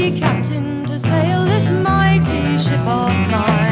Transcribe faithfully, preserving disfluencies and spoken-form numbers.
be captain to sail this mighty ship of mine.